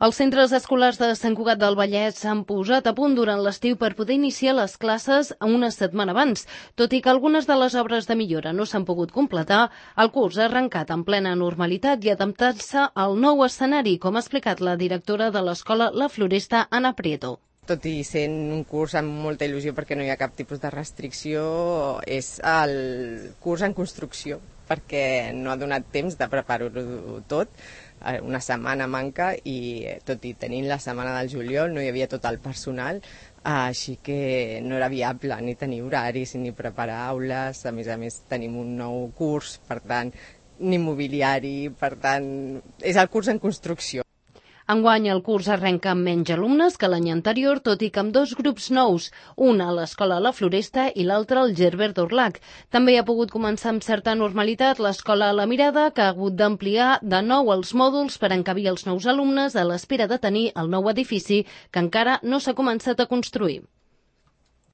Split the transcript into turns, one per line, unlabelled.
Els centres escolars de Sant Cugat del Vallès s'han posat a punt durant l'estiu per poder iniciar les classes una setmana abans. Tot i que algunes de les obres de millora no s'han pogut completar, el curs ha arrencat en plena normalitat i adaptant-se al nou escenari, com ha explicat la directora de l'escola La Floresta, Anna Prieto.
Tot i sent un curs amb molta il·lusió perquè no hi ha cap tipus de restricció, és el curs en construcció, perquè no ha donat temps de preparar-ho tot. Una setmana manca i tot i tenint la setmana del juliol no hi havia tot el personal, així que no era viable ni tenir horaris ni preparar aules. A més tenim un nou curs, per tant, ni mobiliari, per tant, és el curs en construcció.
Enguany el curs arrenca amb menys alumnes que l'any anterior, tot i que amb dos grups nous, un a l'escola La Floresta i l'altre al Gerbert d'Urlac. També ha pogut començar amb certa normalitat l'escola La Mirada, que ha hagut d'ampliar de nou els mòduls per encabir els nous alumnes a l'espera de tenir el nou edifici, que encara no s'ha començat a construir.